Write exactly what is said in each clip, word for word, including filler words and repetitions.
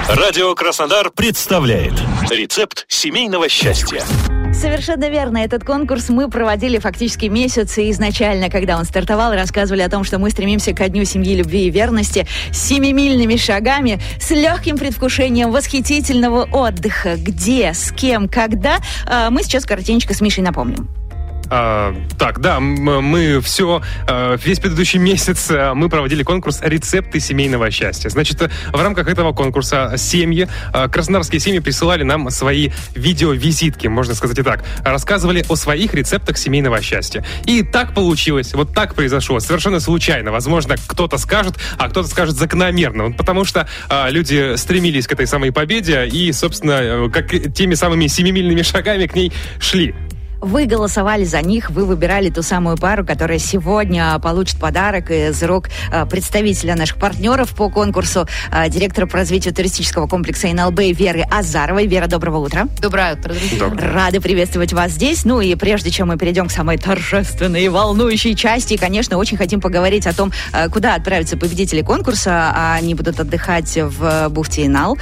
Радио Краснодар представляет рецепт семейного счастья. Совершенно верно. Этот конкурс мы проводили фактически месяц. И изначально, когда он стартовал, рассказывали о том, что мы стремимся ко дню семьи, любви и верности семимильными шагами, с легким предвкушением восхитительного отдыха. Где, с кем, когда. Мы сейчас коротенько с Мишей напомним. А, так, да, мы все, весь предыдущий месяц мы проводили конкурс «Рецепты семейного счастья». Значит, в рамках этого конкурса семьи, краснодарские семьи присылали нам свои видеовизитки, можно сказать и так. Рассказывали о своих рецептах семейного счастья. И так получилось, вот так произошло, совершенно случайно. Возможно, кто-то скажет, а кто-то скажет закономерно. Потому что а, люди стремились к этой самой победе и, собственно, как теми самыми семимильными шагами к ней шли. Вы голосовали за них, вы выбирали ту самую пару, которая сегодня получит подарок из рук представителя наших партнеров по конкурсу, директора по развитию туристического комплекса эн эл бэ Веры Азаровой. Вера, доброго утра. Доброе утро, друзья. Рады приветствовать вас здесь. Ну и прежде чем мы перейдем к самой торжественной и волнующей части, конечно, очень хотим поговорить о том, куда отправятся победители конкурса. Они будут отдыхать в бухте Инал.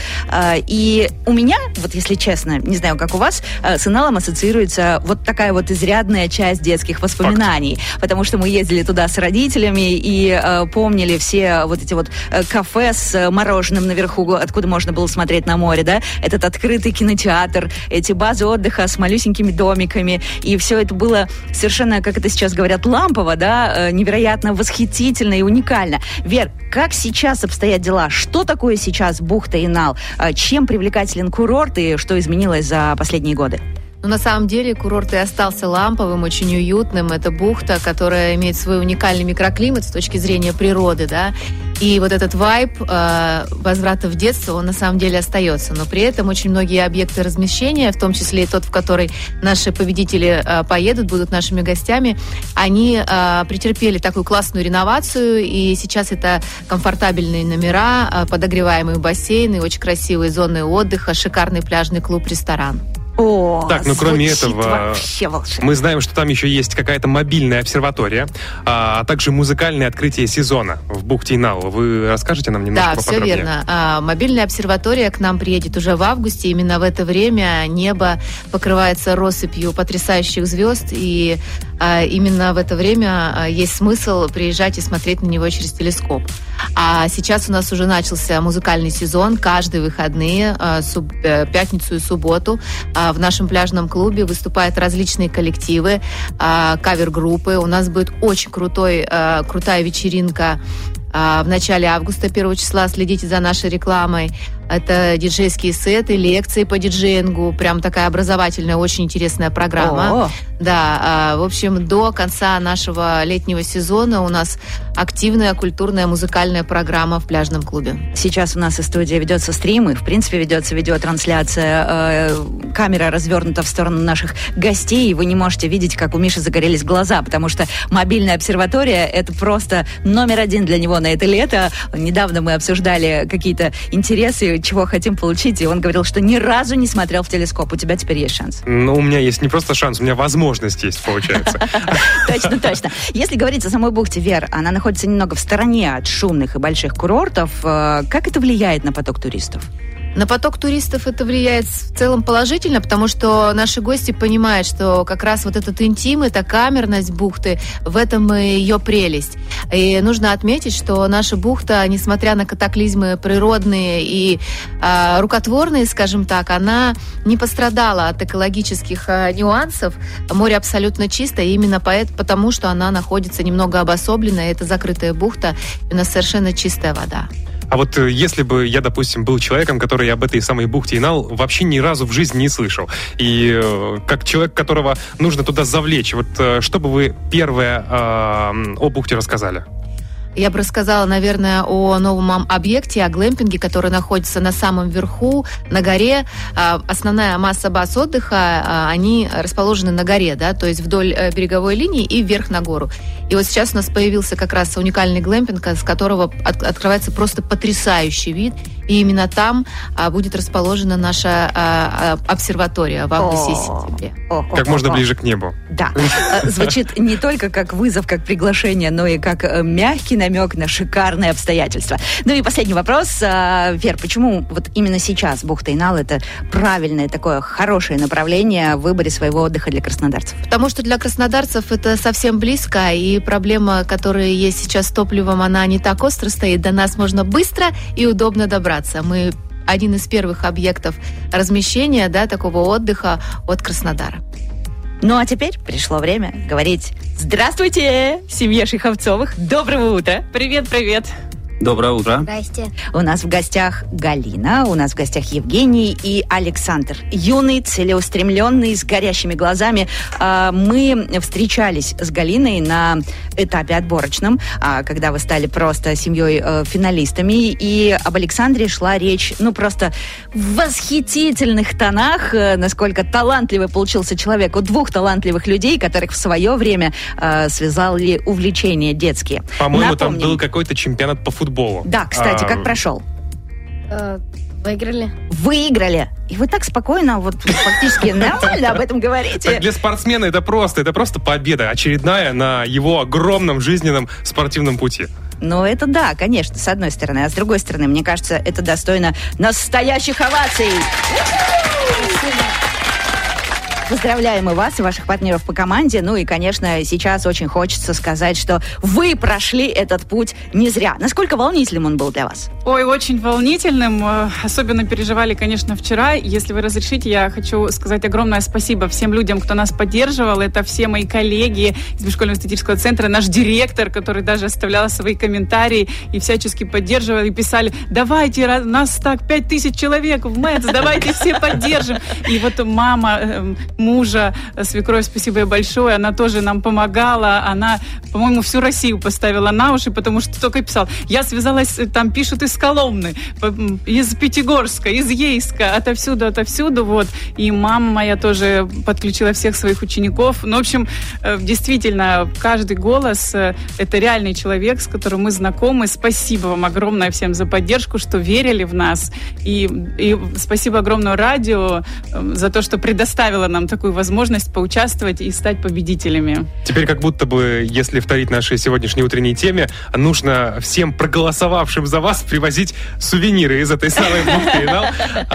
И у меня, вот если честно, не знаю, как у вас, с Иналом ассоциируется вот такая вот изрядная часть детских воспоминаний. Факт. Потому что мы ездили туда с родителями и э, помнили все вот эти вот э, кафе с мороженым наверху, откуда можно было смотреть на море, да? Этот открытый кинотеатр, эти базы отдыха с малюсенькими домиками. И все это было совершенно, как это сейчас говорят, лампово, да? Э, невероятно восхитительно и уникально. Вер, как сейчас обстоят дела? Что такое сейчас бухта Инал? Э, чем привлекателен курорт и что изменилось за последние годы? Ну, на самом деле, курорт и остался ламповым, очень уютным. Это бухта, которая имеет свой уникальный микроклимат с точки зрения природы, да. И вот этот вайб э, возврата в детство, он на самом деле остается. Но при этом очень многие объекты размещения, в том числе и тот, в который наши победители э, поедут, будут нашими гостями, они э, претерпели такую классную реновацию. И сейчас это комфортабельные номера, э, подогреваемые бассейны, очень красивые зоны отдыха, шикарный пляжный клуб-ресторан. О, так, ну кроме этого, мы знаем, что там еще есть какая-то мобильная обсерватория, а, а также музыкальное открытие сезона в бухте Инал. Вы расскажете нам немножко да, поподробнее? Да, все верно. А, мобильная обсерватория к нам приедет уже в августе. Именно в это время небо покрывается россыпью потрясающих звезд, и а, именно в это время а, есть смысл приезжать и смотреть на него через телескоп. А сейчас у нас уже начался музыкальный сезон. Каждые выходные, а, суб, пятницу и субботу, а, в нашем пляжном клубе выступают различные коллективы, а, кавер-группы. У нас будет очень крутой, а, крутая вечеринка а, в начале августа, первого числа. Следите за нашей рекламой. Это диджейские сеты, лекции по диджеингу. Прям такая образовательная, очень интересная программа. О-о. Да, в общем, до конца нашего летнего сезона у нас активная культурная музыкальная программа в пляжном клубе. Сейчас у нас из студии ведется стрим, и, в принципе, ведется видеотрансляция. Камера развернута в сторону наших гостей, и вы не можете видеть, как у Миши загорелись глаза, потому что мобильная обсерватория — это просто номер один для него на это лето. Недавно мы обсуждали какие-то интересы, чего хотим получить, и он говорил, что ни разу не смотрел в телескоп. У тебя теперь есть шанс. Ну, у меня есть не просто шанс, у меня возможность есть, получается. Точно, точно. Если говорить о самой бухте, Вер, она находится немного в стороне от шумных и больших курортов. Как это влияет на поток туристов? На поток туристов это влияет в целом положительно, потому что наши гости понимают, что как раз вот этот интим, эта камерность бухты, в этом и ее прелесть. И нужно отметить, что наша бухта, несмотря на катаклизмы природные и э, рукотворные, скажем так, она не пострадала от экологических э, нюансов. Море абсолютно чистое, именно поэт, потому что она находится немного обособленная, это закрытая бухта, и у нас совершенно чистая вода. А вот если бы я, допустим, был человеком, который об этой самой бухте Инал вообще ни разу в жизни не слышал, и э, как человек, которого нужно туда завлечь, вот э, что бы вы первое э, о бухте рассказали? Я бы рассказала, наверное, о новом объекте, о глэмпинге, который находится на самом верху, на горе. Основная масса баз отдыха, они расположены на горе, да, то есть вдоль береговой линии и вверх на гору. И вот сейчас у нас появился как раз уникальный глэмпинг, с которого от, открывается просто потрясающий вид. И именно там а, будет расположена наша а, а, обсерватория в августе и сентябре. Как можно ближе к небу. Да. Звучит не только как вызов, как приглашение, но и как мягкий, намек на шикарные обстоятельства. Ну и последний вопрос. Вер, почему вот именно сейчас Бухта-Инал — это правильное такое хорошее направление в выборе своего отдыха для краснодарцев? Потому что для краснодарцев это совсем близко, и проблема, которая есть сейчас с топливом, она не так остро стоит. До нас можно быстро и удобно добраться. Мы один из первых объектов размещения, да, такого отдыха от Краснодара. Ну а теперь пришло время говорить «Здравствуйте, семье Шиховцовых! Доброго утра!» Привет-привет! Доброе утро. Здрасте. У нас в гостях Галина, у нас в гостях Евгений и Александр. Юный, целеустремленный, с горящими глазами. Мы встречались с Галиной на этапе отборочном, когда вы стали просто семьей-финалистами. И об Александре шла речь, ну, просто в восхитительных тонах, насколько талантливый получился человек. У двух талантливых людей, которых в свое время связали увлечения детские. По-моему, Напомним, там был какой-то чемпионат по футболу. Да, кстати, А, как прошел? Э, Выиграли. Выиграли. И вы так спокойно, вот фактически нормально об этом говорите. Так для спортсмена это просто, это просто победа очередная на его огромном жизненном спортивном пути. Ну, это да, конечно, с одной стороны. А с другой стороны, мне кажется, это достойно настоящих оваций. Поздравляем и вас, и ваших партнеров по команде. Ну и, конечно, сейчас очень хочется сказать, что вы прошли этот путь не зря. Насколько волнительным он был для вас? Ой, очень волнительным. Особенно переживали, конечно, вчера. Если вы разрешите, я хочу сказать огромное спасибо всем людям, кто нас поддерживал. Это все мои коллеги из Межшкольного эстетического центра, наш директор, который даже оставлял свои комментарии и всячески поддерживал, и писали: давайте, нас так пять тысяч человек в МЭЦ, давайте все поддержим. И вот мама мужа, свекровь, спасибо ей большое, она тоже нам помогала, она, по-моему, всю Россию поставила на уши, потому что только писал. Я связалась, там пишут из Коломны, из Пятигорска, из Ейска, отовсюду, отовсюду, вот. И мама моя тоже подключила всех своих учеников. Ну, в общем, действительно, каждый голос — это реальный человек, с которым мы знакомы. Спасибо вам огромное всем за поддержку, что верили в нас. И, и спасибо огромное радио за то, что предоставило нам такую возможность поучаствовать и стать победителями. Теперь как будто бы, если вторить нашей сегодняшней утренней теме, нужно всем проголосовавшим за вас привозить сувениры из этой самой Бухты-Инал.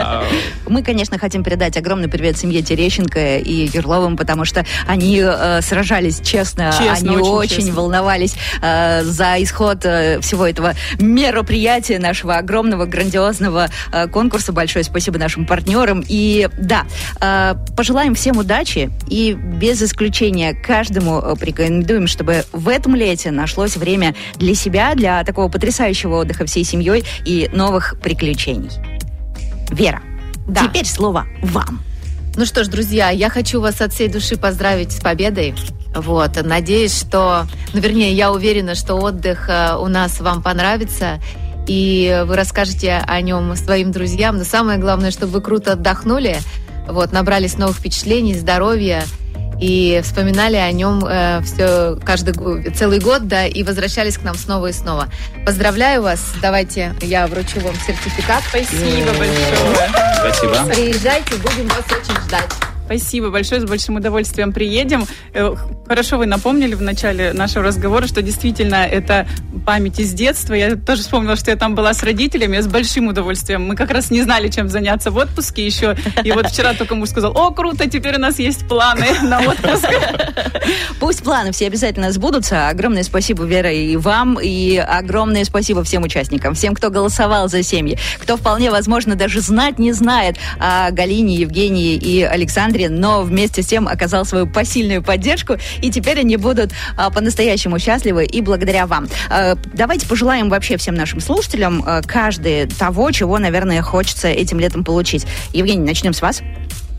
Мы, конечно, хотим передать огромный привет семье Терещенко и Юрловым, потому что они э, сражались честно, честно они очень, очень очень волновались э, за исход э, всего этого мероприятия, нашего огромного, грандиозного э, конкурса. Большое спасибо нашим партнерам. И да, э, пожелаем всем удачи и без исключения каждому порекомендуем, чтобы в этом лете нашлось время для себя, для такого потрясающего отдыха всей семьей и новых приключений. Вера, Да. теперь слово вам. Ну что ж, друзья, я хочу вас от всей души поздравить с победой. Вот, надеюсь, что, ну, вернее, я уверена, что отдых у нас вам понравится, и вы расскажете о нем своим друзьям. Но самое главное, чтобы вы круто отдохнули, вот, набрались новых впечатлений, здоровья и вспоминали о нем э, все, каждый целый год, да, и возвращались к нам снова и снова. Поздравляю вас. Давайте я вручу вам сертификат. Спасибо большое. Спасибо. Приезжайте, будем вас очень ждать. Спасибо большое, с большим удовольствием приедем. Хорошо вы напомнили в начале нашего разговора, что действительно это память из детства. Я тоже вспомнила, что я там была с родителями, я с большим удовольствием. Мы как раз не знали, чем заняться в отпуске еще. И вот вчера только муж сказал: о, круто, теперь у нас есть планы на отпуск. Пусть планы все обязательно сбудутся. Огромное спасибо, Вера, и вам, и огромное спасибо всем участникам, всем, кто голосовал за семьи, кто вполне возможно даже знать не знает о Галине, Евгении и Александре, но вместе с тем оказал свою посильную поддержку, и теперь они будут а, по-настоящему счастливы и благодаря вам. А, давайте пожелаем вообще всем нашим слушателям а, каждый того, чего, наверное, хочется этим летом получить. Евгений, начнем с вас.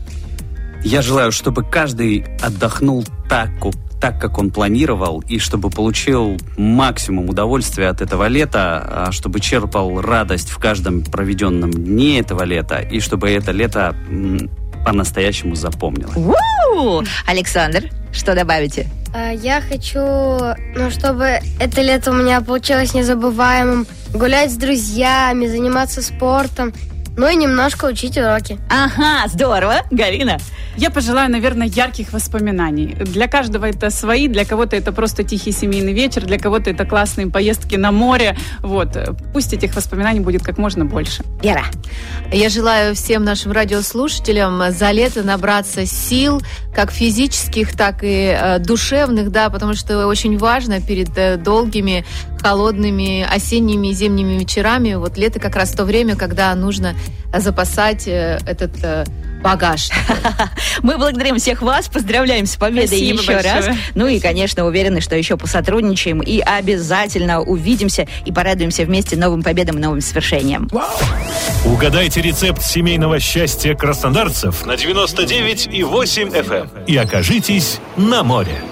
Я желаю, чтобы каждый отдохнул так, так, как он планировал, и чтобы получил максимум удовольствия от этого лета, чтобы черпал радость в каждом проведенном дне этого лета, и чтобы это лето по-настоящему запомнилось. У-у-у! Александр, что добавите? Я хочу, ну, чтобы это лето у меня получилось незабываемым. Гулять с друзьями, заниматься спортом, ну и немножко учить уроки. Ага, здорово. Галина? Я пожелаю, наверное, ярких воспоминаний. Для каждого это свои, для кого-то это просто тихий семейный вечер, для кого-то это классные поездки на море. Вот. Пусть этих воспоминаний будет как можно больше. Вера. Я желаю всем нашим радиослушателям за лето набраться сил, как физических, так и э, душевных, да, потому что очень важно перед э, долгими, холодными осенними и зимними вечерами. Вот лето как раз то время, когда нужно запасать э, этот э, багаж. Мы благодарим всех вас, поздравляем с победой Спасибо еще большое. раз. Ну и, конечно, уверены, что еще посотрудничаем и обязательно увидимся и порадуемся вместе новым победам и новым свершениям. Угадайте рецепт семейного счастья краснодарцев на девяносто девять и восемь эф эм и окажитесь на море.